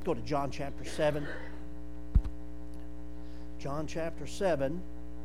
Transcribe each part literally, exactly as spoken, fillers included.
go to John chapter seven. John chapter seven.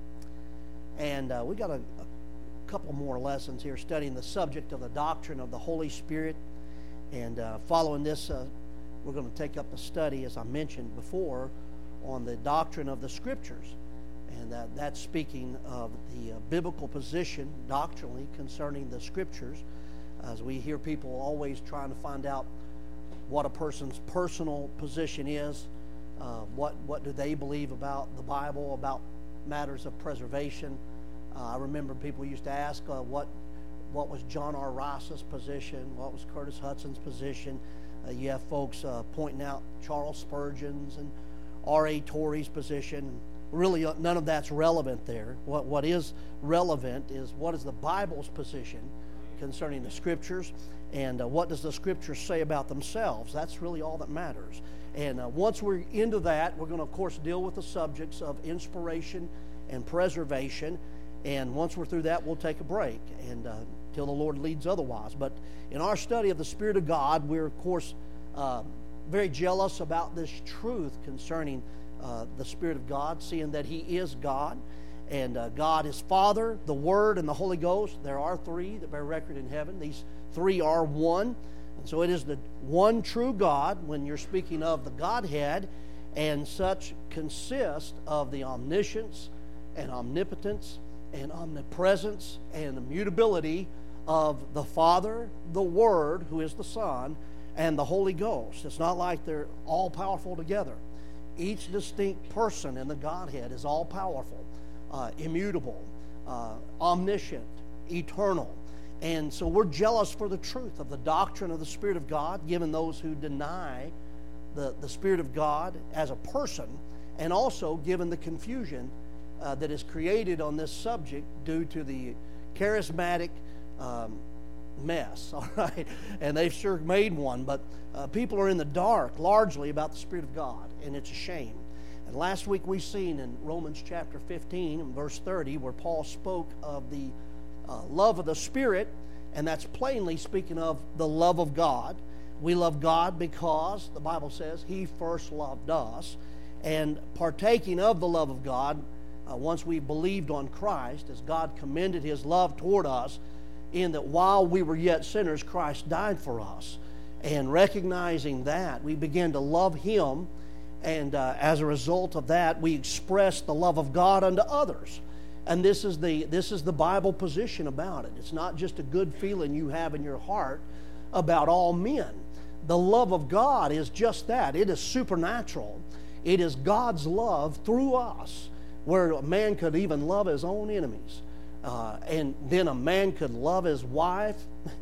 And uh, we got a, a couple more lessons here studying the subject of the doctrine of the Holy Spirit. And uh, following this, uh, we're going to take up a study, as I mentioned before, on the doctrine of the Scriptures. And that, that's speaking of the uh, biblical position doctrinally concerning the Scriptures. As we hear people always trying to find out what a person's personal position is, uh, what, what do they believe about the Bible, about matters of preservation. Uh, I remember people used to ask uh, what what was John R. Rice's position, what was Curtis Hudson's position. Uh, you have folks uh, pointing out Charles Spurgeon's and R A Torrey's position. Really, uh, none of that's relevant there. What what is relevant is what is the Bible's position concerning the Scriptures, and uh, what does the Scriptures say about themselves. That's really all that matters. And uh, once we're into that, we're going to, of course, deal with the subjects of inspiration and preservation. And once we're through that, we'll take a break and uh, till the Lord leads otherwise. But in our study of the Spirit of God, we're, of course, uh, very jealous about this truth concerning uh, the Spirit of God, seeing that He is God. And uh, God is Father, the Word, and the Holy Ghost. There are three that bear record in heaven. These three are one. And so it is the one true God when you're speaking of the Godhead, and such consist of the omniscience and omnipotence and omnipresence and immutability of the Father, the Word, who is the Son, and the Holy Ghost. It's not like they're all powerful together. Each distinct person in the Godhead is all powerful, uh, immutable, uh, omniscient, eternal. And so we're jealous for the truth of the doctrine of the Spirit of God, given those who deny the, the Spirit of God as a person, and also given the confusion uh, that is created on this subject due to the charismatic um, mess, all right? And they've sure made one, but uh, people are in the dark largely about the Spirit of God, and it's a shame. And last week we seen in Romans chapter fifteen and verse thirty where Paul spoke of the Uh, love of the Spirit, and that's plainly speaking of the love of God. We love God because the Bible says He first loved us, and partaking of the love of God, uh, once we believed on Christ, as God commended His love toward us, in that while we were yet sinners, Christ died for us. And recognizing that, we began to love Him, and uh, as a result of that, we express the love of God unto others. And this is the this is the Bible position about it. It's not just a good feeling you have in your heart about all men. The love of God is just that. It is supernatural. It is God's love through us, where a man could even love his own enemies. Uh, and then a man could love his wife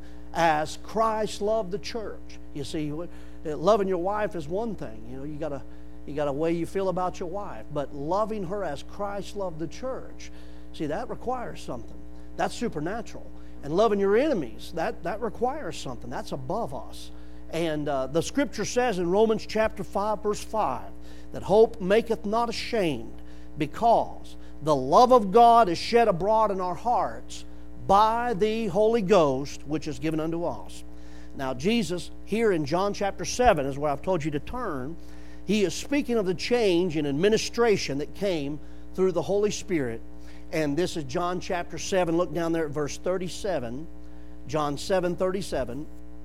as Christ loved the church. You see, loving your wife is one thing. You know, you got a you got a way you feel about your wife, but loving her as Christ loved the church, see, that requires something. That's supernatural. And loving your enemies, that, that requires something. That's above us. And uh, the Scripture says in Romans chapter five, verse five, that hope maketh not ashamed, because the love of God is shed abroad in our hearts by the Holy Ghost, which is given unto us. Now, Jesus, here in John chapter seven, is where I've told you to turn. He is speaking of the change in administration that came through the Holy Spirit. And this is John chapter seven. Look down there at verse thirty-seven. John seven, thirty-seven.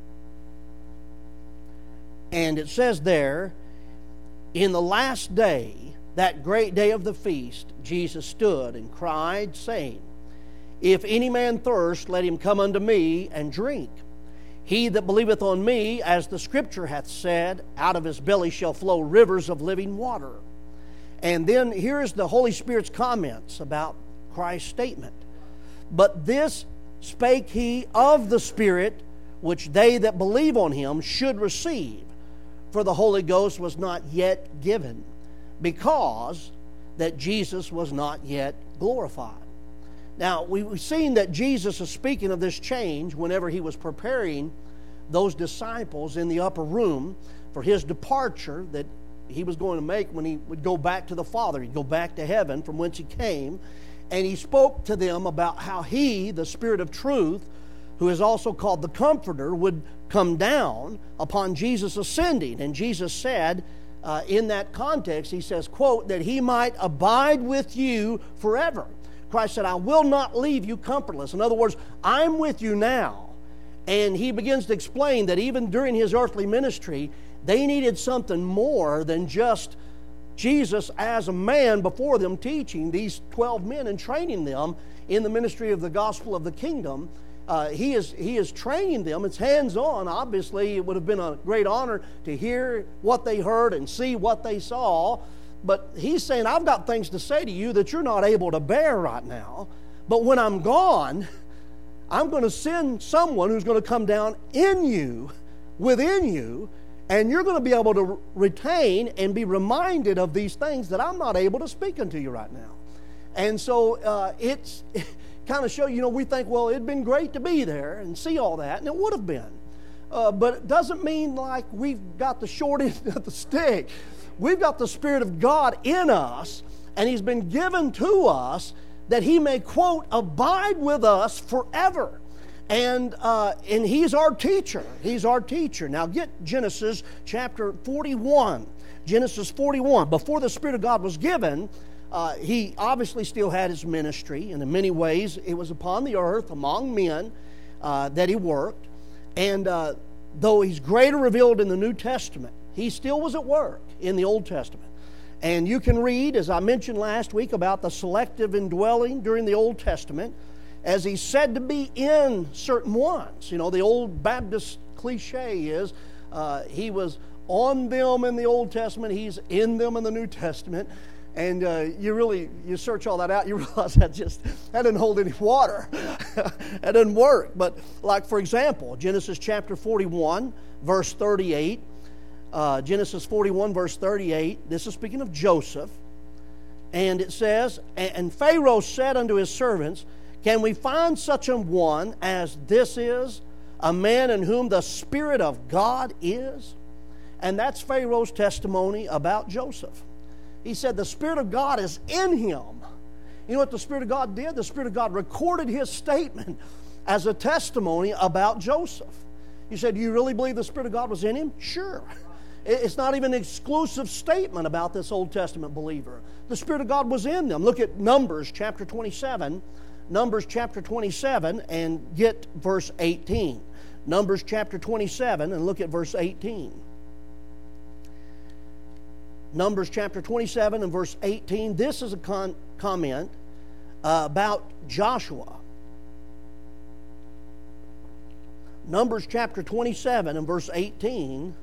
And it says there, in the last day, that great day of the feast, Jesus stood and cried, saying, If any man thirst, let him come unto me and drink. He that believeth on me, as the Scripture hath said, out of his belly shall flow rivers of living water. And then here's the Holy Spirit's comments about Christ's statement. But this spake he of the Spirit, which they that believe on him should receive. For the Holy Ghost was not yet given, because that Jesus was not yet glorified. Now, we've seen that Jesus is speaking of this change whenever he was preparing those disciples in the upper room for his departure that he was going to make when he would go back to the Father. He'd go back to heaven from whence he came. And he spoke to them about how he, the Spirit of truth, who is also called the Comforter, would come down upon Jesus ascending. And Jesus said, uh, in that context, he says, quote, that he might abide with you forever. Christ said, I will not leave you comfortless. In other words, I'm with you now. And he begins to explain that even during his earthly ministry, they needed something more than just Jesus as a man before them teaching these twelve men and training them in the ministry of the gospel of the kingdom. Uh, he is he is training them. It's hands-on. Obviously, it would have been a great honor to hear what they heard and see what they saw. But he's saying, I've got things to say to you that you're not able to bear right now. But when I'm gone, I'm going to send someone who's going to come down in you, within you, and you're going to be able to retain and be reminded of these things that I'm not able to speak unto you right now. And so uh, it's kind of show, you know, we think, well, it'd been great to be there and see all that, and it would have been. Uh, but it doesn't mean like we've got the short end of the stick. We've got the Spirit of God in us, and He's been given to us that He may, quote, abide with us forever. And uh, and He's our teacher. He's our teacher. Now get Genesis chapter forty-one. Genesis forty-one. Before the Spirit of God was given, uh, He obviously still had His ministry. And in many ways, it was upon the earth, among men, uh, that He worked. And uh, though He's greater revealed in the New Testament, He still was at work in the Old Testament. And you can read, as I mentioned last week, about the selective indwelling during the Old Testament, as He's said to be in certain ones. You know, the old Baptist cliche is uh, He was on them in the Old Testament, He's in them in the New Testament. And uh, you really, you search all that out, you realize that just, that doesn't hold any water. That doesn't work. But like, for example, Genesis chapter forty-one, verse thirty-eight. Uh, Genesis forty-one, verse thirty-eight. This is speaking of Joseph. And it says, and Pharaoh said unto his servants, can we find such a one as this is, a man in whom the Spirit of God is? And that's Pharaoh's testimony about Joseph. He said the Spirit of God is in him. You know what the Spirit of God did? The Spirit of God recorded his statement as a testimony about Joseph. You said, do you really believe the Spirit of God was in him? Sure. It's not even an exclusive statement about this Old Testament believer. The Spirit of God was in them. Look at Numbers chapter twenty-seven. Numbers chapter twenty-seven and get verse eighteen. Numbers chapter twenty-seven and look at verse eighteen. Numbers chapter twenty-seven and verse eighteen. This is a con- comment uh, about Joshua. Numbers chapter twenty-seven and verse eighteen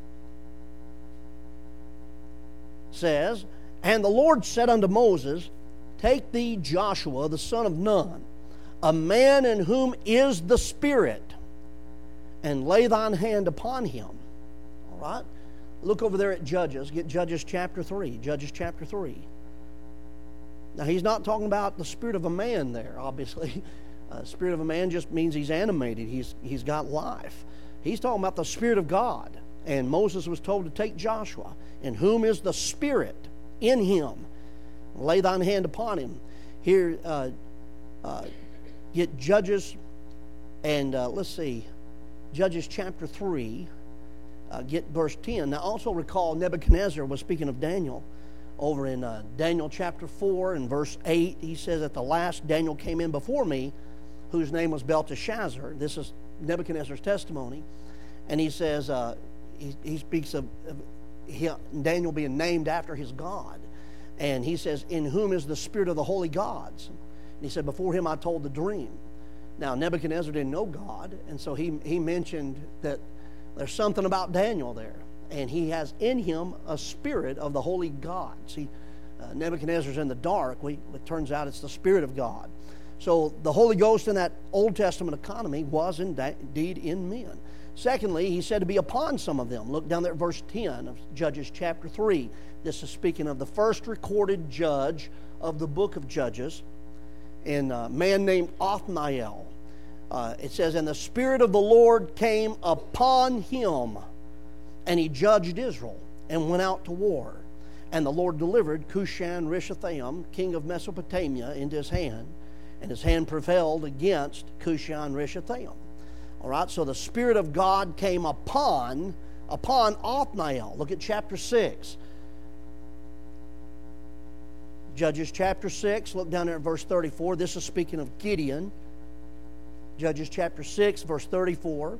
says, and the Lord said unto Moses, take thee Joshua, the son of Nun, a man in whom is the Spirit, and lay thine hand upon him. All right? Look over there at Judges. Get Judges chapter three. Judges chapter three. Now, he's not talking about the spirit of a man there, obviously. Uh, spirit of a man just means he's animated. He's, he's got life. He's talking about the Spirit of God. And Moses was told to take Joshua, in whom is the Spirit, in him. Lay thine hand upon him. Here, uh, uh, get Judges, and uh, let's see, Judges chapter three, uh, get verse ten. Now also recall Nebuchadnezzar was speaking of Daniel over in uh, Daniel chapter four and verse eight. He says, at the last Daniel came in before me, whose name was Belteshazzar. This is Nebuchadnezzar's testimony. And he says, uh, he, he speaks of, of he, Daniel being named after his God. And he says, in whom is the Spirit of the holy gods? And he said, before him I told the dream. Now, Nebuchadnezzar didn't know God, and so he, he mentioned that there's something about Daniel there. And he has in him a spirit of the holy God. See, uh, Nebuchadnezzar's in the dark. We, it turns out it's the Spirit of God. So the Holy Ghost in that Old Testament economy was indeed in men. Secondly, he said to be upon some of them. Look down there at verse ten of Judges chapter three. This is speaking of the first recorded judge of the book of Judges, and a man named Othniel. Uh, it says, and the Spirit of the Lord came upon him, and he judged Israel, and went out to war. And the Lord delivered Cushan-Rishathaim, king of Mesopotamia, into his hand, and his hand prevailed against Cushan-Rishathaim. All right, so the Spirit of God came upon, upon Othniel. Look at chapter six. Judges chapter six, look down there at verse thirty-four. This is speaking of Gideon. Judges chapter six, verse thirty-four.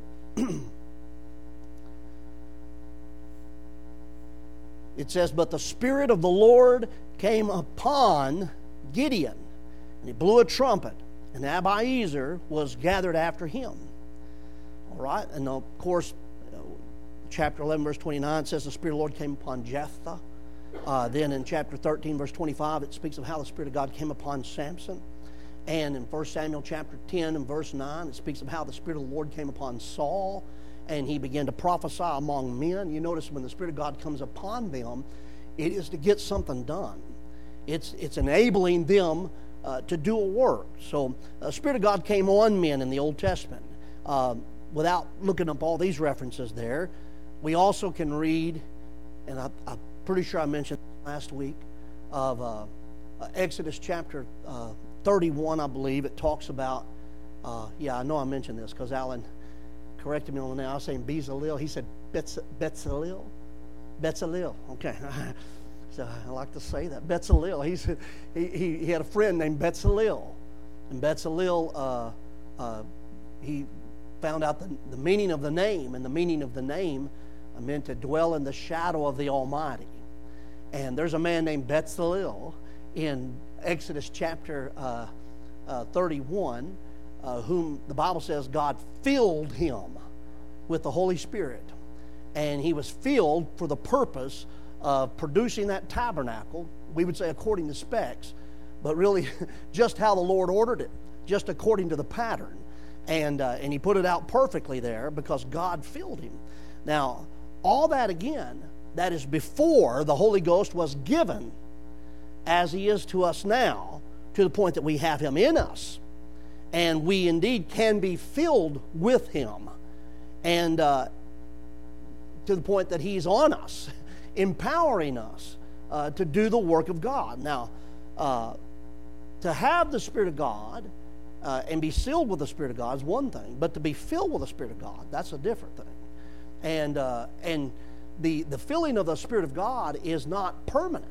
It says, "But the Spirit of the Lord came upon Gideon, and he blew a trumpet, and Abiezer was gathered after him." All right, and of course, chapter eleven, verse twenty-nine says the Spirit of the Lord came upon Jephthah. Uh, then in chapter thirteen, verse twenty-five, it speaks of how the Spirit of God came upon Samson. And in First Samuel chapter ten and verse nine, it speaks of how the Spirit of the Lord came upon Saul, and he began to prophesy among men. You notice when the Spirit of God comes upon them, it is to get something done. It's, it's enabling them uh, to do a work. So the Spirit of God came on men in the Old Testament. Uh, without looking up all these references there, we also can read, and I, I'm pretty sure I mentioned last week, of uh, uh, Exodus chapter uh, thirty-one, I believe. It talks about, uh, yeah, I know I mentioned this because Alan corrected me on the name. I was saying Bezalel. He said Betz- Bezalel. Bezalel. Okay. So I like to say that. Bezalel. He said he, he, he had a friend named Bezalel. And Bezalel, uh, uh, he found out the, the meaning of the name. And the meaning of the name meant to dwell in the shadow of the Almighty. And there's a man named Bezalel in Exodus chapter uh, uh, thirty-one, uh, whom the Bible says God filled him with the Holy Spirit. And he was filled for the purpose of producing that tabernacle, we would say according to specs, but really just how the Lord ordered it, just according to the pattern. And, uh, and he put it out perfectly there because God filled him. Now, all that again, that is before the Holy Ghost was given as he is to us now, to the point that we have him in us. And we indeed can be filled with him. And uh, to the point that he's on us, empowering us uh, to do the work of God. Now, uh, to have the Spirit of God uh, and be sealed with the Spirit of God is one thing, but to be filled with the Spirit of God, that's a different thing. And uh, and the, the filling of the Spirit of God is not permanent.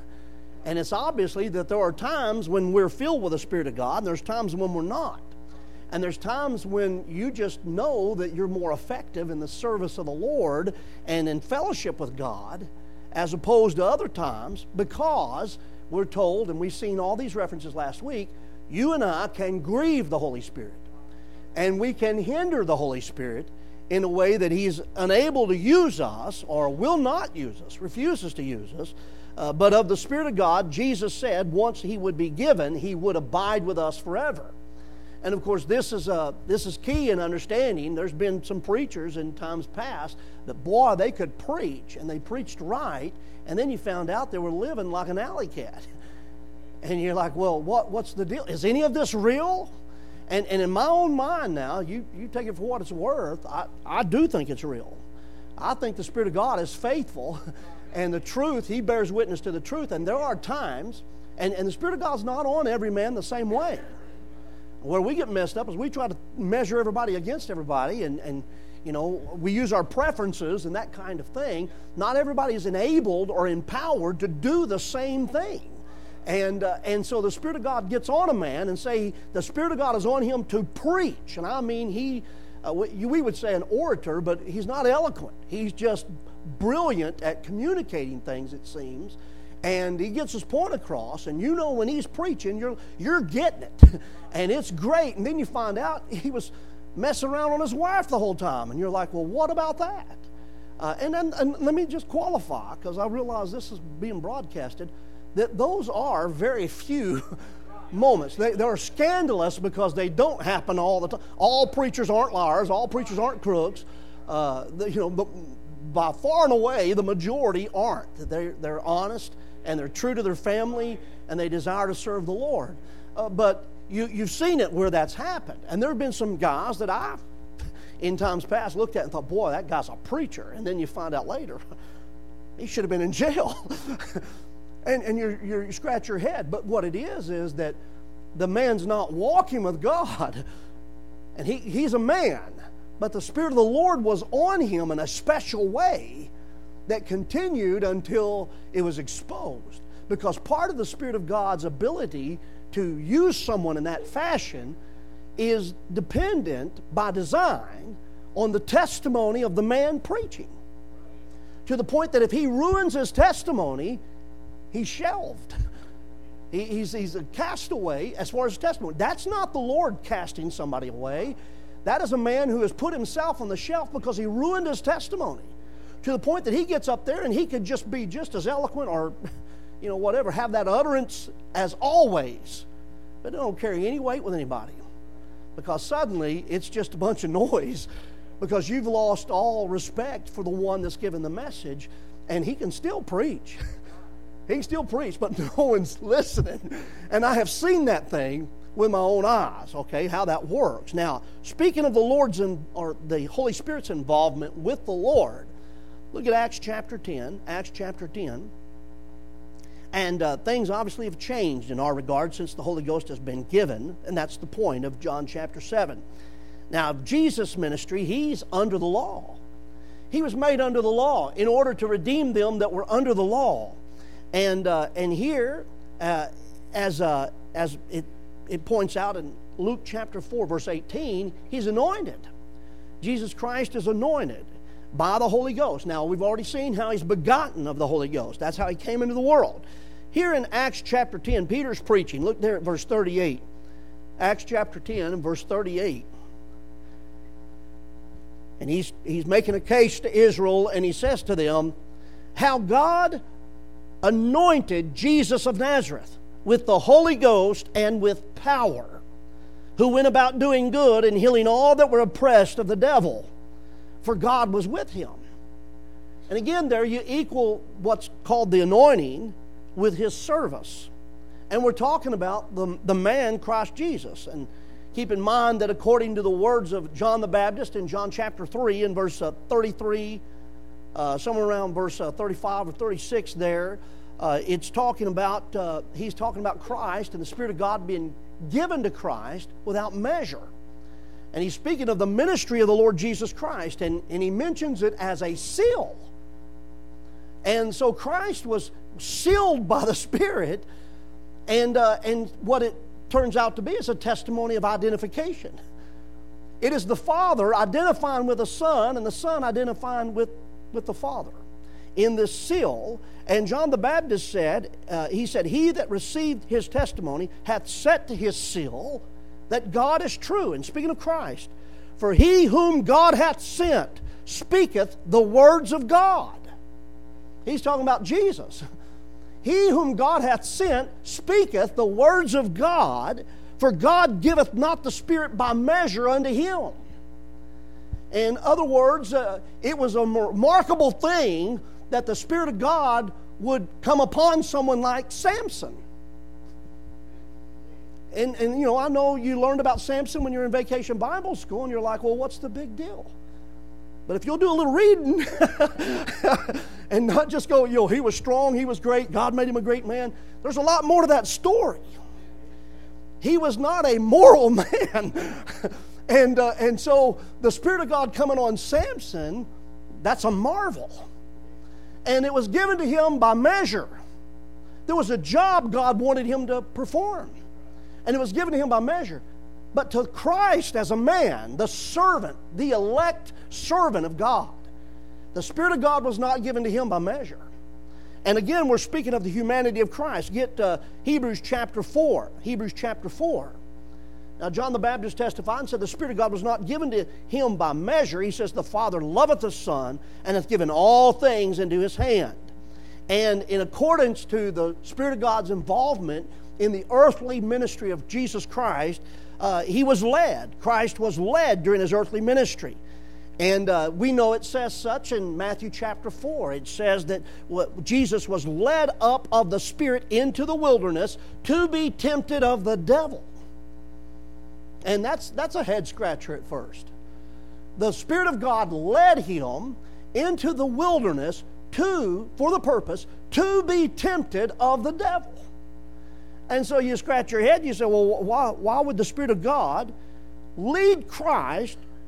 And it's obviously that there are times when we're filled with the Spirit of God, and there's times when we're not. And there's times when you just know that you're more effective in the service of the Lord and in fellowship with God as opposed to other times, because we're told, and we've seen all these references last week, you and I can grieve the Holy Spirit. And we can hinder the Holy Spirit in a way that He's unable to use us or will not use us, refuses to use us. Uh, but of the Spirit of God, Jesus said once He would be given, He would abide with us forever. And of course, this is uh, this is key in understanding. There's been some preachers in times past that, boy, they could preach, and they preached right, and then you found out they were living like an alley cat. And you're like, well, what what's the deal? Is any of this real? And and in my own mind now, you, you take it for what it's worth, I, I do think it's real. I think the Spirit of God is faithful, and the truth, He bears witness to the truth. And there are times, and, and the Spirit of God's not on every man the same way. Where we get messed up is we try to measure everybody against everybody, and, and you know, we use our preferences and that kind of thing. Not everybody is enabled or empowered to do the same thing. And uh, and so the Spirit of God gets on a man and say the Spirit of God is on him to preach. And I mean, he, uh, we, we would say an orator, but he's not eloquent. He's just brilliant at communicating things, it seems. And he gets his point across, and you know when he's preaching, you're you're getting it. And it's great. And then you find out he was messing around on his wife the whole time. And you're like, well, what about that? Uh, and then and let me just qualify, because I realize this is being broadcasted, that those are very few moments. They, they're scandalous because they don't happen all the time. All preachers aren't liars. All preachers aren't crooks. Uh, the, you know, the, by far and away, the majority aren't. They're, they're honest, and they're true to their family, and they desire to serve the Lord. Uh, but you, you've seen it where that's happened. And there have been some guys that I've, in times past, looked at and thought, boy, that guy's a preacher. And then you find out later, he should have been in jail. and and you're, you're, you scratch your head. But what it is, is that the man's not walking with God. And he, he's a man, But the Spirit of the Lord was on him in a special way that continued until it was exposed. Because part of the Spirit of God's ability to use someone in that fashion is dependent by design on the testimony of the man preaching. To the point that if he ruins his testimony, he's shelved. He, he's, he's a castaway as far as testimony. That's not the Lord casting somebody away. That is a man who has put himself on the shelf because he ruined his testimony. To the point that he gets up there and he could just be just as eloquent or, you know, whatever, have that utterance as always. But it don't carry any weight with anybody. Because suddenly it's just a bunch of noise. Because you've lost all respect for the one that's given the message. And he can still preach. He can still preach, but no one's listening. And I have seen that thing with my own eyes, okay, how that works. Now, speaking of the Lord's in, or the Holy Spirit's involvement with the Lord, look at Acts chapter ten. Acts chapter ten. And uh, things obviously have changed in our regard since the Holy Ghost has been given. And that's the point of John chapter seven. Now, Jesus' ministry, he's under the law. He was made under the law in order to redeem them that were under the law. And uh, and here, uh, as uh, as it it points out in Luke chapter four, verse eighteen, he's anointed. Jesus Christ is anointed by the Holy Ghost. Now, we've already seen how he's begotten of the Holy Ghost. That's how he came into the world. Here in Acts chapter ten, Peter's preaching. Look there at verse thirty-eight. Acts chapter ten and verse thirty-eight. And he's he's making a case to Israel, and he says to them, how God anointed Jesus of Nazareth with the Holy Ghost and with power, who went about doing good and healing all that were oppressed of the devil, for God was with him. And again there you equal what's called the anointing with his service. And we're talking about the, the man Christ Jesus. And keep in mind that according to the words of John the Baptist in John chapter three and verse uh, thirty-three, Uh, somewhere around verse uh, thirty-five or thirty-six there, uh, it's talking about, uh, he's talking about Christ and the Spirit of God being given to Christ without measure. And he's speaking of the ministry of the Lord Jesus Christ, and, and he mentions it as a seal. And so Christ was sealed by the Spirit, and, uh, and what it turns out to be is a testimony of identification. It is the Father identifying with the Son, and the Son identifying with with the Father in this seal. And John the Baptist said, uh, he said, he that received his testimony hath set to his seal that God is true. And speaking of Christ, for he whom God hath sent speaketh the words of God. He's talking about Jesus. He whom God hath sent speaketh the words of God, for God giveth not the Spirit by measure unto him. In other words, uh, it was a remarkable thing that the Spirit of God would come upon someone like Samson. And, and, you know, I know you learned about Samson when you're in Vacation Bible School, and you're like, well, what's the big deal? But if you'll do a little reading and not just go, you know, he was strong, he was great, God made him a great man, there's a lot more to that story. He was not a moral man. And uh, and so the Spirit of God coming on Samson, that's a marvel. And it was given to him by measure. There was a job God wanted him to perform. And it was given to him by measure. But to Christ as a man, the servant, the elect servant of God, the Spirit of God was not given to him by measure. And again, we're speaking of the humanity of Christ. Get uh, Hebrews chapter four. Hebrews chapter four. Now, John the Baptist testified and said the Spirit of God was not given to him by measure. He says the Father loveth the Son and hath given all things into his hand. And in accordance to the Spirit of God's involvement in the earthly ministry of Jesus Christ, uh, he was led. Christ was led during his earthly ministry. And uh, we know it says such in Matthew chapter four. It says that Jesus was led up of the Spirit into the wilderness to be tempted of the devil. And that's that's a head scratcher at first. The Spirit of God led him into the wilderness to, for the purpose, to be tempted of the devil. And so you scratch your head, you say, well, why, why would the Spirit of God lead Christ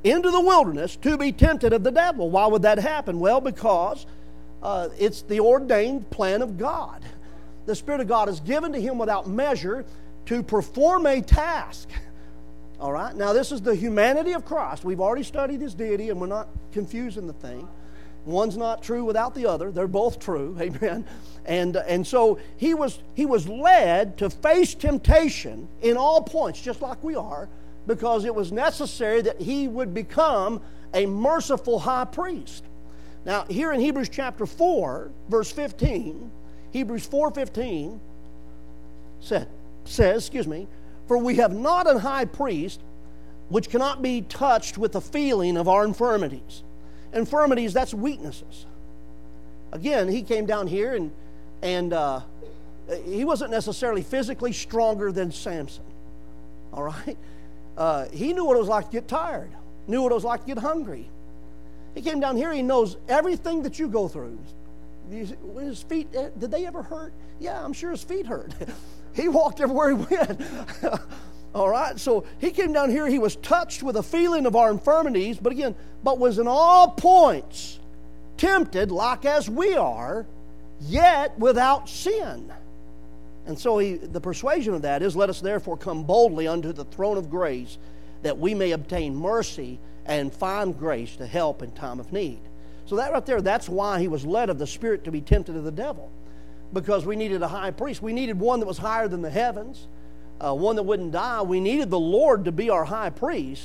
into the wilderness to be tempted of the devil. Why would that happen? Well, because uh, it's the ordained plan of God. The Spirit of God is given to him without measure to perform a task. All right? Now, this is the humanity of Christ. We've already studied his deity, and we're not confusing the thing. One's not true without the other. They're both true. Amen. And, and so he was, he was led to face temptation in all points, just like we are, because it was necessary that he would become a merciful high priest. Now, here in Hebrews chapter four, verse fifteen, Hebrews four fifteen said, says, excuse me, for we have not an high priest which cannot be touched with the feeling of our infirmities. Infirmities, that's weaknesses. Again, he came down here and, and uh, he wasn't necessarily physically stronger than Samson. All right? Uh, he knew what it was like to get tired, knew what it was like to get hungry. He came down here, he knows everything that you go through. His feet, did they ever hurt? Yeah, I'm sure his feet hurt. He walked everywhere he went. All right, so he came down here, he was touched with a feeling of our infirmities, but again, but was in all points tempted like as we are, yet without sin. And so he, the persuasion of that is, let us therefore come boldly unto the throne of grace, that we may obtain mercy and find grace to help in time of need. So that right there, that's why he was led of the Spirit to be tempted of the devil. Because we needed a high priest. We needed one that was higher than the heavens, uh, one that wouldn't die. We needed the Lord to be our high priest,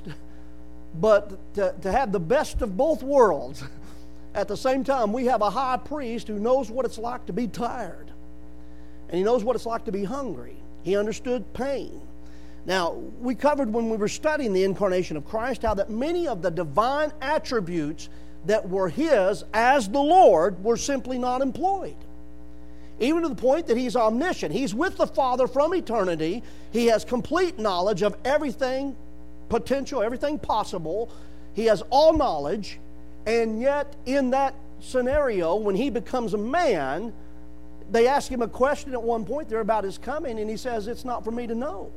but to, to have the best of both worlds. At the same time, we have a high priest who knows what it's like to be tired. And he knows what it's like to be hungry. He understood pain. Now, we covered when we were studying the incarnation of Christ how that many of the divine attributes that were his as the Lord were simply not employed. Even to the point that he's omniscient. He's with the Father from eternity. He has complete knowledge of everything potential, everything possible. He has all knowledge. And yet, in that scenario, when he becomes a man, they ask him a question at one point there about his coming, and he says, it's not for me to know.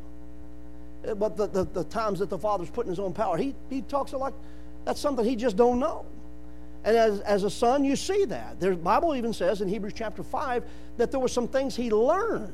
But the, the, the times that the Father's put in his own power, he, he talks like that's something he just don't know. And as, as a son, you see that. The Bible even says in Hebrews chapter five that there were some things he learned.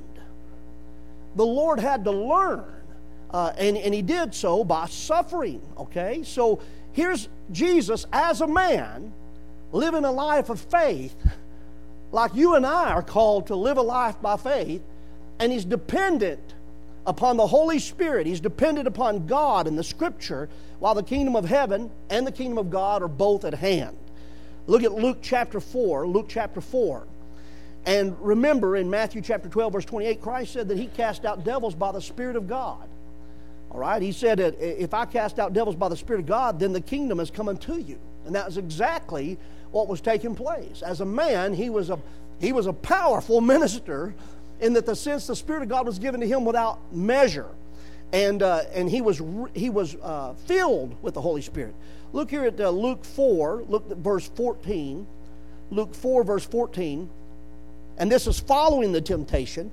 The Lord had to learn, uh, and, and he did so by suffering, okay? So here's Jesus as a man living a life of faith, like you and I are called to live a life by faith, and he's dependent upon the Holy Spirit. He's dependent upon God and the Scripture, while the kingdom of heaven and the kingdom of God are both at hand. Look at Luke chapter four, Luke chapter four. And remember in Matthew chapter twelve, verse twenty-eight, Christ said that he cast out devils by the Spirit of God. All right, he said that if I cast out devils by the Spirit of God, then the kingdom is coming to you. And that was exactly what was taking place. As a man, he was a, he was a powerful minister in that the sense the Spirit of God was given to him without measure. And, uh, and he was, he was uh, filled with the Holy Spirit. Look here at uh, Luke four, look at verse fourteen. Luke four, verse fourteen. And this is following the temptation.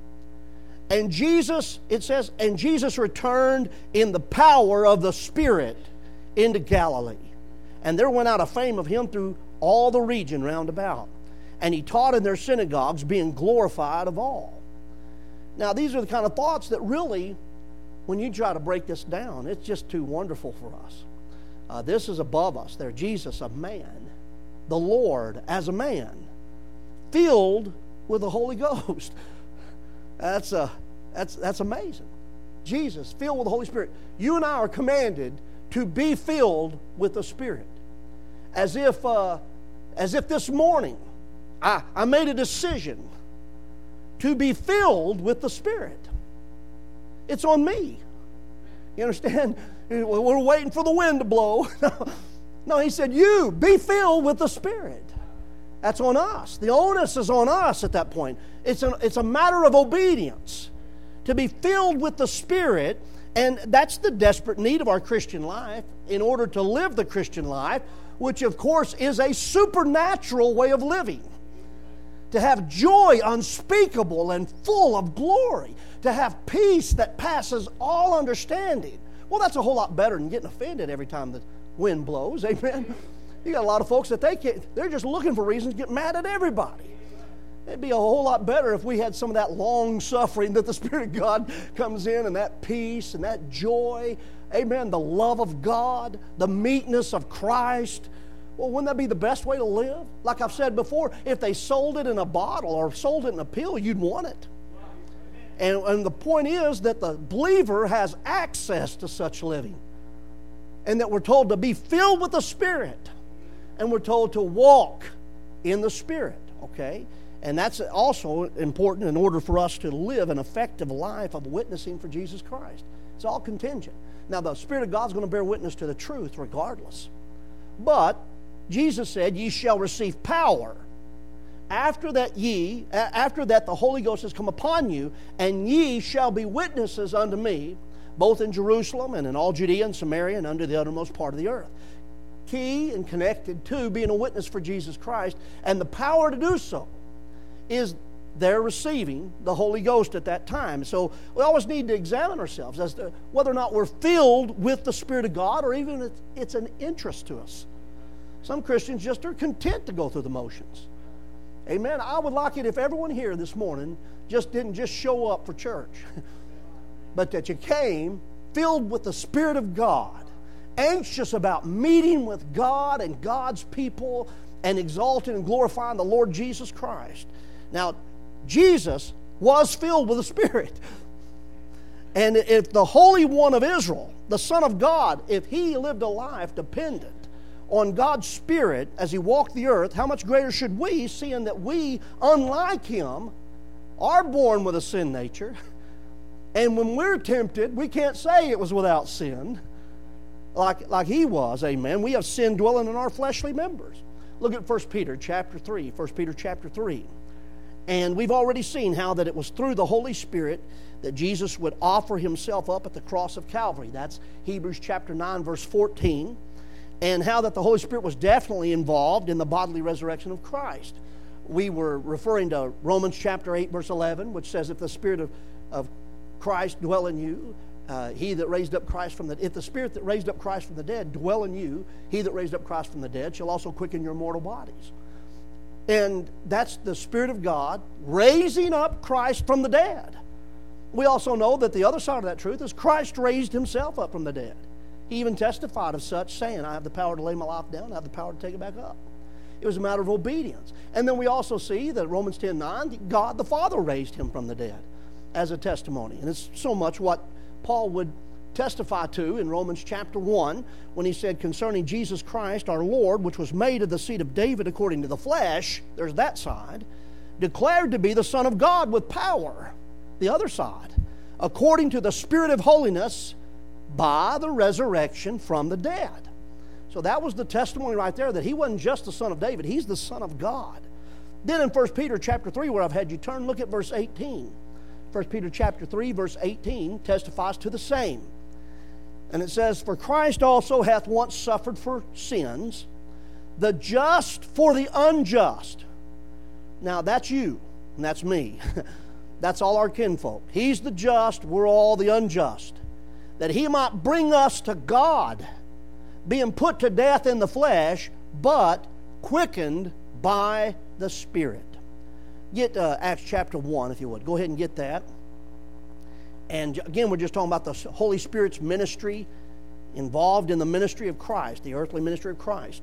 And Jesus, it says, and Jesus returned in the power of the Spirit into Galilee. And there went out a fame of him through all the region round about. And he taught in their synagogues, being glorified of all. Now, these are the kind of thoughts that really, when you try to break this down, it's just too wonderful for us. Uh, this is above us. There, Jesus, a man, the Lord as a man, filled with the Holy Ghost. That's a that's that's amazing. Jesus, filled with the Holy Spirit. You and I are commanded to be filled with the Spirit, as if uh, as if this morning I, I made a decision to be filled with the Spirit. It's on me. You understand? We're waiting for the wind to blow. No, he said, you be filled with the Spirit. That's on us. The onus is on us at that point. It's a, it's a matter of obedience to be filled with the Spirit, and that's the desperate need of our Christian life in order to live the Christian life, which of course is a supernatural way of living. To have joy unspeakable and full of glory. To have peace that passes all understanding. Well, that's a whole lot better than getting offended every time the wind blows. Amen. You got a lot of folks that they can't, they're just looking for reasons to get mad at everybody. It'd be a whole lot better if we had some of that long suffering that the Spirit of God comes in, and that peace and that joy. Amen. The love of God, the meekness of Christ. Well, wouldn't that be the best way to live? Like I've said before, if they sold it in a bottle or sold it in a pill, you'd want it. And, and the point is that the believer has access to such living. And that we're told to be filled with the Spirit. And we're told to walk in the Spirit. Okay? And that's also important in order for us to live an effective life of witnessing for Jesus Christ. It's all contingent. Now, the Spirit of God's going to bear witness to the truth regardless. But Jesus said, ye shall receive power. After that ye, after that the Holy Ghost has come upon you, and ye shall be witnesses unto me, both in Jerusalem and in all Judea and Samaria and unto the uttermost part of the earth. Key and connected to being a witness for Jesus Christ, and the power to do so is they're receiving the Holy Ghost at that time. So we always need to examine ourselves as to whether or not we're filled with the Spirit of God, or even if it's an interest to us. Some Christians just are content to go through the motions. Amen. I would like it if everyone here this morning just didn't just show up for church, but that you came filled with the Spirit of God, anxious about meeting with God and God's people, and exalting and glorifying the Lord Jesus Christ. Now, Jesus was filled with the Spirit. And if the Holy One of Israel, the Son of God, if He lived a life dependent on God's Spirit as He walked the earth, how much greater should we, seeing that we, unlike Him, are born with a sin nature. And when we're tempted, we can't say it was without sin like, like He was. Amen. We have sin dwelling in our fleshly members. Look at First Peter chapter three. First Peter chapter three. And we've already seen how that it was through the Holy Spirit that Jesus would offer Himself up at the cross of Calvary. That's Hebrews chapter nine, verse fourteen. And how that the Holy Spirit was definitely involved in the bodily resurrection of Christ. We were referring to Romans chapter eight, verse eleven, which says, if the Spirit of, of Christ dwell in you, uh, he that raised up Christ from the, if the Spirit that raised up Christ from the dead dwell in you, he that raised up Christ from the dead shall also quicken your mortal bodies. And that's the Spirit of God raising up Christ from the dead. We also know that the other side of that truth is Christ raised Himself up from the dead. He even testified of such, saying, I have the power to lay my life down, I have the power to take it back up. It was a matter of obedience. And then we also see that Romans ten nine, God the Father raised Him from the dead as a testimony. And it's so much what Paul would testify to in Romans chapter one, when he said concerning Jesus Christ our Lord, which was made of the seed of David according to the flesh, there's that side, declared to be the Son of God with power, the other side, according to the Spirit of holiness, by the resurrection from the dead. So that was the testimony right there, that He wasn't just the Son of David, He's the Son of God. Then in First Peter chapter three, where I've had you turn, look at verse eighteen. First Peter chapter three, verse eighteen testifies to the same. And it says, for Christ also hath once suffered for sins, the just for the unjust. Now that's you, and that's me. That's all our kinfolk. He's the just, we're all the unjust. That He might bring us to God, being put to death in the flesh, but quickened by the Spirit. Get uh, Acts chapter one, if you would. Go ahead and get that. And again, we're just talking about the Holy Spirit's ministry, involved in the ministry of Christ, the earthly ministry of Christ.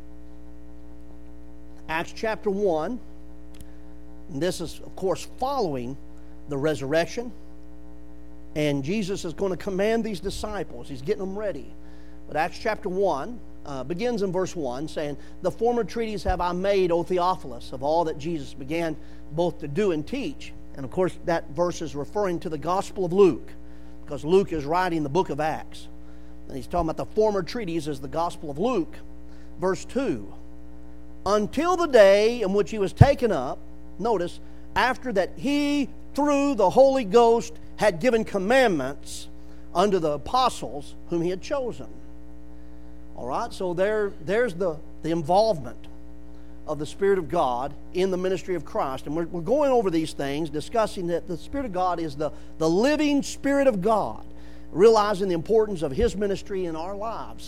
Acts chapter one. And this is, of course, following the resurrection. And Jesus is going to command these disciples. He's getting them ready. But Acts chapter one uh, begins in verse one, saying, the former treatise have I made, O Theophilus, of all that Jesus began both to do and teach. And of course, that verse is referring to the Gospel of Luke, because Luke is writing the book of Acts. And he's talking about the former treatise as the Gospel of Luke. Verse two, until the day in which He was taken up, notice, after that He, through the Holy Ghost, had given commandments unto the apostles whom He had chosen. All right, so there, there's the, the involvement of the Spirit of God in the ministry of Christ. And we're, we're going over these things, discussing that the Spirit of God is the, the living Spirit of God, realizing the importance of His ministry in our lives.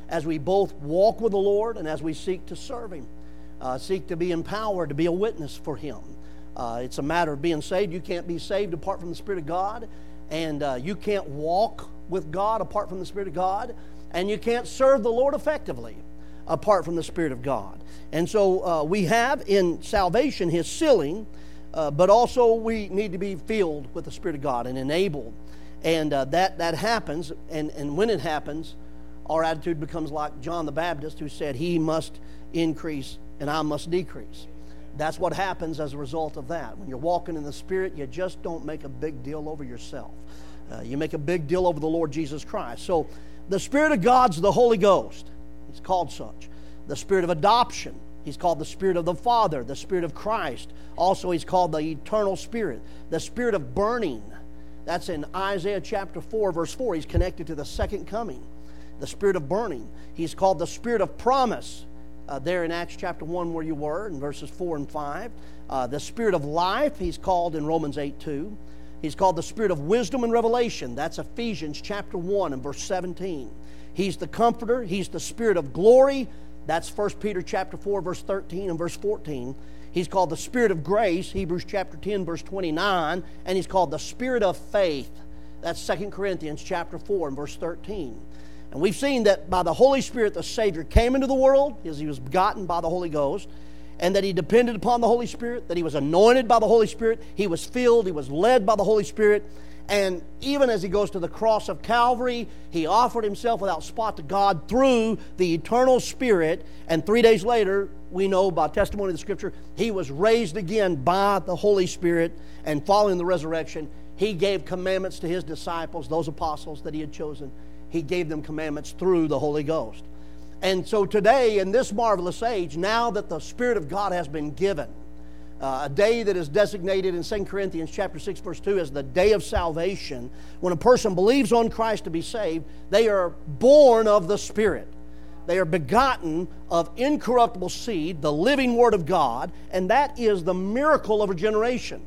as we both walk with the Lord and as we seek to serve Him, uh, seek to be empowered to be a witness for Him. Uh, it's a matter of being saved. You can't be saved apart from the Spirit of God, and uh, you can't walk with God apart from the Spirit of God, and you can't serve the Lord effectively apart from the Spirit of God. And so uh, we have in salvation His sealing, uh, but also we need to be filled with the Spirit of God and enabled. And uh, that, that happens, and, and when it happens, our attitude becomes like John the Baptist, who said, He must increase and I must decrease. That's what happens as a result of that. When you're walking in the Spirit, you just don't make a big deal over yourself. Uh, you make a big deal over the Lord Jesus Christ. So the Spirit of God's the Holy Ghost. He's called such. The Spirit of adoption, He's called the Spirit of the Father. The Spirit of Christ, also He's called the Eternal Spirit. The Spirit of burning, that's in Isaiah chapter four, verse four. He's connected to the second coming. The Spirit of burning, He's called the Spirit of promise. Uh, there in Acts chapter one where you were, in verses four and five. Uh, the Spirit of life, He's called in Romans eight two. He's called the Spirit of wisdom and revelation. That's Ephesians chapter one and verse seventeen. He's the Comforter. He's the Spirit of glory. That's First Peter chapter four, verse thirteen and verse fourteen. He's called the Spirit of grace, Hebrews chapter ten, verse twenty-nine. And He's called the Spirit of faith. That's Second Corinthians chapter four and verse thirteen. And we've seen that by the Holy Spirit, the Savior came into the world as He was begotten by the Holy Ghost, and that He depended upon the Holy Spirit, that He was anointed by the Holy Spirit, He was filled, He was led by the Holy Spirit, and even as He goes to the cross of Calvary, He offered Himself without spot to God through the eternal Spirit, and three days later, we know by testimony of the Scripture, He was raised again by the Holy Spirit, and following the resurrection, He gave commandments to His disciples, those apostles that He had chosen. He gave them commandments through the Holy Ghost. And so today, in this marvelous age, now that the Spirit of God has been given, uh, a day that is designated in Second Corinthians chapter six, verse two as the day of salvation, when a person believes on Christ to be saved, they are born of the Spirit. They are begotten of incorruptible seed, the living Word of God, and that is the miracle of regeneration.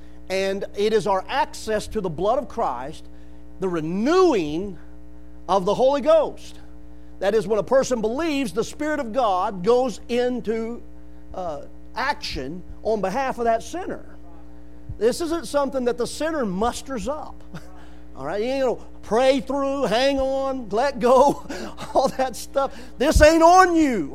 And it is our access to the blood of Christ, the renewing of the Holy Ghost. That is, when a person believes, the Spirit of God goes into uh, action on behalf of that sinner. This isn't something that the sinner musters up. All right, you know, pray through, hang on, let go, all that stuff. This ain't on you.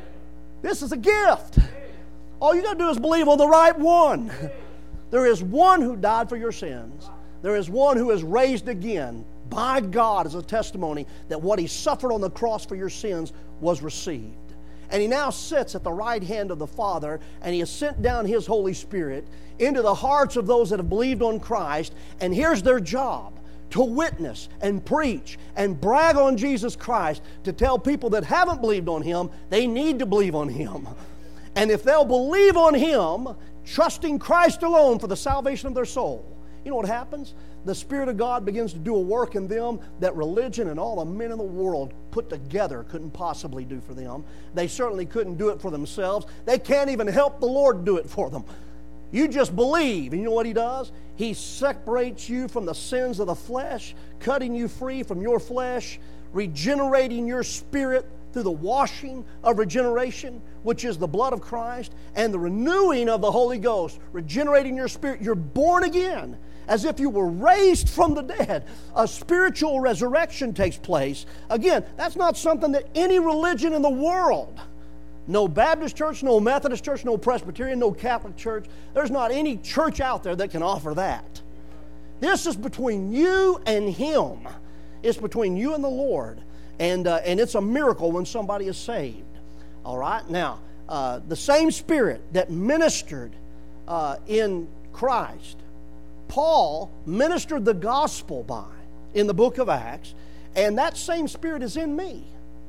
This is a gift. All you got to do is believe on the right one. There is one who died for your sins. There is one who is raised again by God as a testimony that what He suffered on the cross for your sins was received. And He now sits at the right hand of the Father, and He has sent down His Holy Spirit into the hearts of those that have believed on Christ, and here's their job: to witness and preach and brag on Jesus Christ, to tell people that haven't believed on Him they need to believe on Him. And if they'll believe on Him, trusting Christ alone for the salvation of their soul, you know what happens? The Spirit of God begins to do a work in them that religion and all the men in the world put together couldn't possibly do for them. They certainly couldn't do it for themselves. They can't even help the Lord do it for them. You just believe, and you know what He does? He separates you from the sins of the flesh, cutting you free from your flesh, regenerating your spirit through the washing of regeneration, which is the blood of Christ, and the renewing of the Holy Ghost, regenerating your spirit. You're born again, as if you were raised from the dead. A spiritual resurrection takes place. Again, that's not something that any religion in the world, no Baptist church, no Methodist church, no Presbyterian, no Catholic church, there's not any church out there that can offer that. This is between you and Him. It's between you and the Lord. And, uh, and it's a miracle when somebody is saved. All right? Now, uh, the same Spirit that ministered uh, in Christ, Paul ministered the gospel by in the book of Acts, and that same Spirit is in me.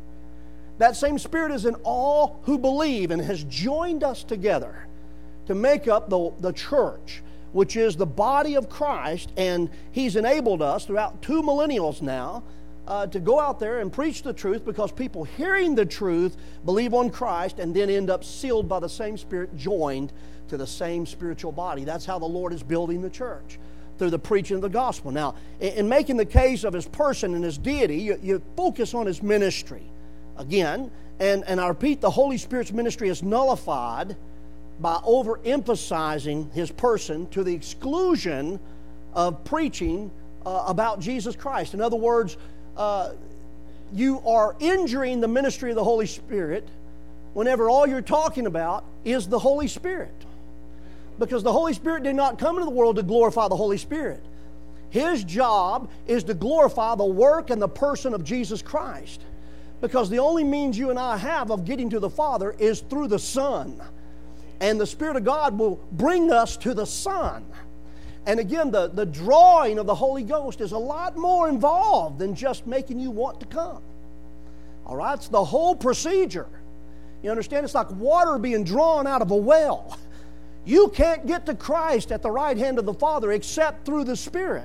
That same Spirit is in all who believe and has joined us together to make up the, the church, which is the body of Christ, and He's enabled us throughout two millennials now uh, to go out there and preach the truth, because people hearing the truth believe on Christ and then end up sealed by the same Spirit, joined to the same spiritual body. That's how the Lord is building the church, through the preaching of the gospel. Now, in making the case of His person and His deity, you, you focus on His ministry. again. And, and I repeat, the Holy Spirit's ministry is nullified by overemphasizing his person to the exclusion of preaching uh, about Jesus Christ. In other words, uh, you are injuring the ministry of the Holy Spirit whenever all you're talking about is the Holy Spirit. Because the Holy Spirit did not come into the world to glorify the Holy Spirit. His job is to glorify the work and the person of Jesus Christ. Because the only means you and I have of getting to the Father is through the Son. And the Spirit of God will bring us to the Son. And again, the, the drawing of the Holy Ghost is a lot more involved than just making you want to come. All right? It's the whole procedure. You understand? It's like water being drawn out of a well. You can't get to Christ at the right hand of the Father except through the Spirit.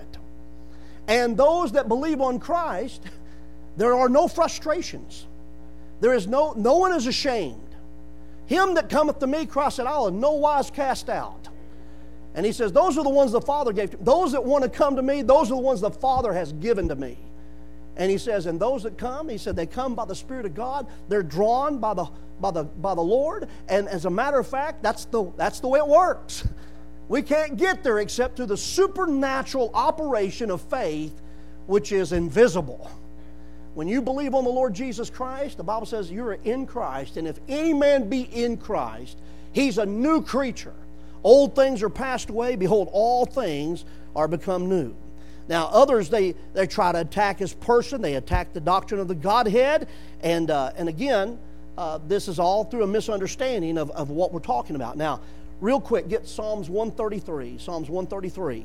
And those that believe on Christ, there are no frustrations. There is no, no one is ashamed. Him that cometh to me, Christ said, I will in no wise cast out. And he says, those are the ones the Father gave to me. Those that want to come to me, those are the ones the Father has given to me. And he says, and those that come, he said, they come by the Spirit of God. They're drawn by the, by the, by the Lord. And as a matter of fact, that's the, that's the way it works. We can't get there except through the supernatural operation of faith, which is invisible. When you believe on the Lord Jesus Christ, the Bible says you are in Christ. And if any man be in Christ, he's a new creature. Old things are passed away. Behold, all things are become new. Now, others, they, they try to attack his person. They attack the doctrine of the Godhead. And, uh, and again, uh, this is all through a misunderstanding of, of what we're talking about. Now, real quick, get Psalms one thirty-three. Psalms one thirty-three.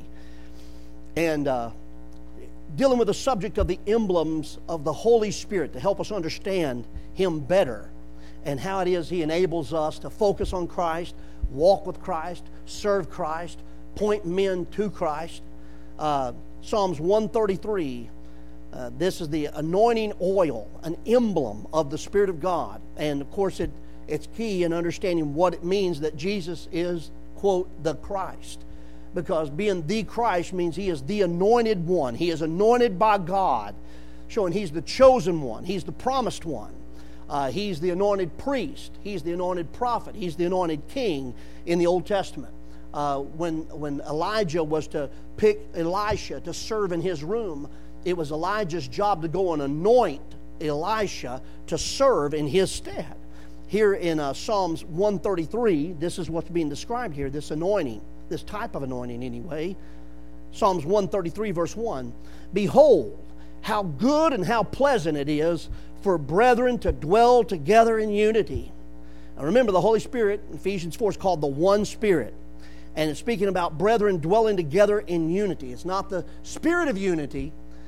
And uh, dealing with the subject of the emblems of the Holy Spirit to help us understand Him better and how it is He enables us to focus on Christ, walk with Christ, serve Christ, point men to Christ. Uh, Psalms one thirty-three, uh, this is the anointing oil, an emblem of the Spirit of God. And of course, it, it's key in understanding what it means that Jesus is, quote, the Christ. Because being the Christ means He is the anointed one. He is anointed by God, showing He's the chosen one. He's the promised one. Uh, he's the anointed priest. He's the anointed prophet. He's the anointed king in the Old Testament. Uh, when, when Elijah was to pick Elisha to serve in his room, it was Elijah's job to go and anoint Elisha to serve in his stead. Here in uh, Psalms one thirty-three, this is what's being described here, this anointing, this type of anointing anyway. Psalms one thirty-three verse one, behold, how good and how pleasant it is for brethren to dwell together in unity. Now remember, the Holy Spirit, Ephesians four, is called the one Spirit. And it's speaking about brethren dwelling together in unity. It's not the spirit of unity.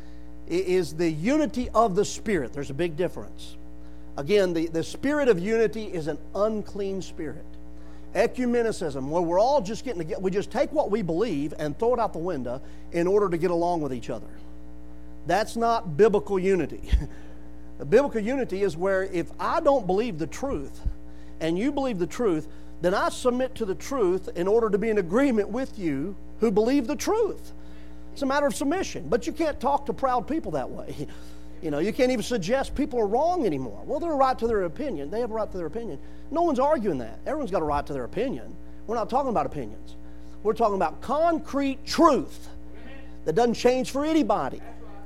It is the unity of the Spirit. There's a big difference. Again, the, the spirit of unity is an unclean spirit. Ecumenicism, where we're all just getting together. We just take what we believe and throw it out the window in order to get along with each other. That's not biblical unity. The biblical unity is where if I don't believe the truth and you believe the truth, then I submit to the truth in order to be in agreement with you who believe the truth. It's a matter of submission. But you can't talk to proud people that way. You know, you can't even suggest people are wrong anymore. Well, they're right to their opinion. They have a right to their opinion. No one's arguing that. Everyone's got a right to their opinion. We're not talking about opinions. We're talking about concrete truth that doesn't change for anybody.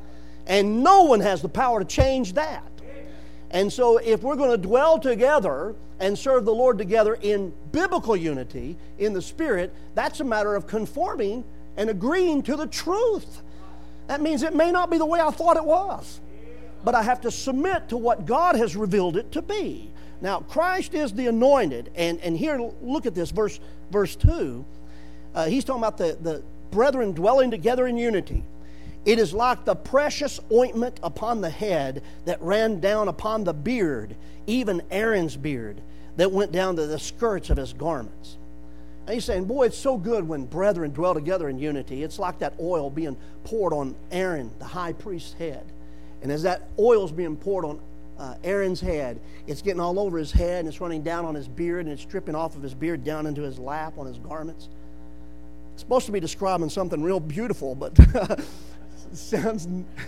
And no one has the power to change that. And so if we're going to dwell together and serve the Lord together in biblical unity, in the Spirit, that's a matter of conforming and agreeing to the truth. That means it may not be the way I thought it was, but I have to submit to what God has revealed it to be. Now, Christ is the anointed, and, and here, look at this, verse, verse two. Uh, he's talking about the, the brethren dwelling together in unity. It is like the precious ointment upon the head that ran down upon the beard, even Aaron's beard, that went down to the skirts of his garments. And he's saying, boy, it's so good when brethren dwell together in unity. It's like that oil being poured on Aaron, the high priest's head. And as that oil is being poured on uh, Aaron's head, it's getting all over his head, and it's running down on his beard, and it's dripping off of his beard down into his lap on his garments. It's supposed to be describing something real beautiful, but sounds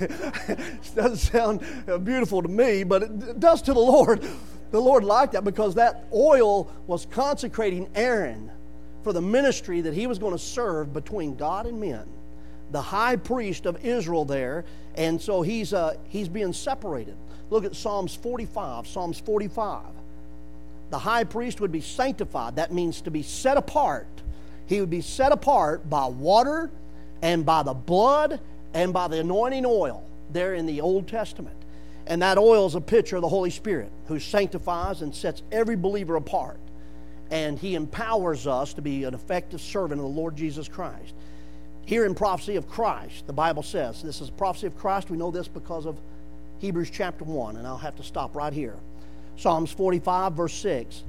doesn't sound beautiful to me, but it does to the Lord. The Lord liked that because that oil was consecrating Aaron for the ministry that he was going to serve between God and men. The high priest of Israel there, and so he's uh, he's being separated. Look at Psalms forty-five. Psalms forty-five. The high priest would be sanctified. That means to be set apart. He would be set apart by water and by the blood and by the anointing oil there in the Old Testament. And that oil is a picture of the Holy Spirit who sanctifies and sets every believer apart. And He empowers us to be an effective servant of the Lord Jesus Christ. Here in prophecy of Christ, the Bible says, this is a prophecy of Christ. We know this because of Hebrews chapter one, and I'll have to stop right here. Psalms forty-five, verse six.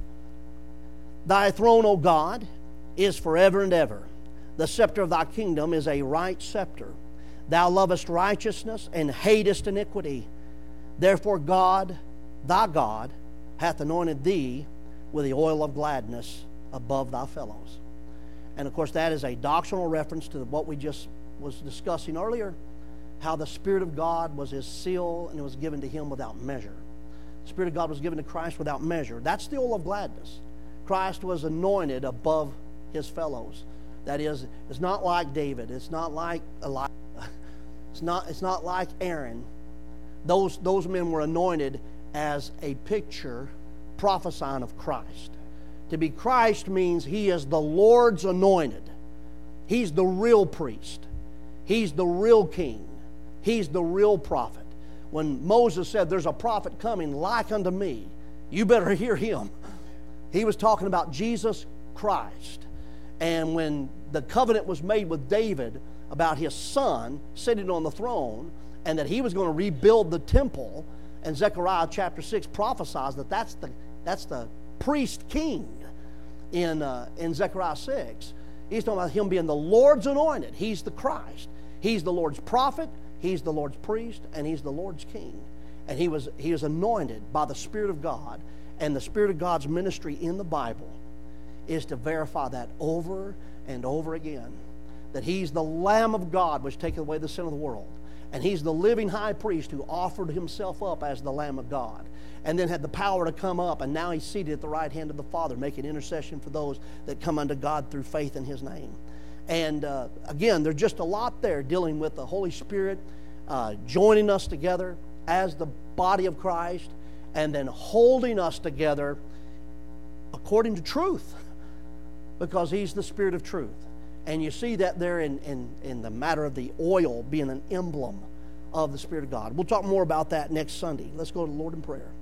Thy throne, O God, is forever and ever. The scepter of thy kingdom is a right scepter. Thou lovest righteousness and hatest iniquity. Therefore God, thy God, hath anointed thee with the oil of gladness above thy fellows. And of course that is a doctrinal reference to what we just was discussing earlier, how the Spirit of God was His seal and it was given to Him without measure. The Spirit of God was given to Christ without measure. That's the oil of gladness. Christ was anointed above His fellows. That is, it's not like David. It's not like Elijah. It's not, it's not like Aaron. Those, those men were anointed as a picture prophesying of Christ. To be Christ means He is the Lord's anointed. He's the real priest. He's the real king. He's the real prophet. When Moses said, there's a prophet coming like unto me, you better hear him. He was talking about Jesus Christ. And when the covenant was made with David about his son sitting on the throne and that he was going to rebuild the temple, and Zechariah chapter six prophesies that that's the, that's the priest king in, uh, in Zechariah six. He's talking about him being the Lord's anointed. He's the Christ. He's the Lord's prophet. He's the Lord's priest. And He's the Lord's king. And he was, he was anointed by the Spirit of God. And the Spirit of God's ministry in the Bible is to verify that over and over again. That He's the Lamb of God which taketh away the sin of the world. And He's the living high priest who offered Himself up as the Lamb of God. And then had the power to come up. And now He's seated at the right hand of the Father, making intercession for those that come unto God through faith in His name. And uh, again, there's just a lot there dealing with the Holy Spirit uh, joining us together as the body of Christ, and then holding us together according to truth, because He's the Spirit of truth. And you see that there in, in, in the matter of the oil being an emblem of the Spirit of God. We'll talk more about that next Sunday. Let's go to the Lord in prayer.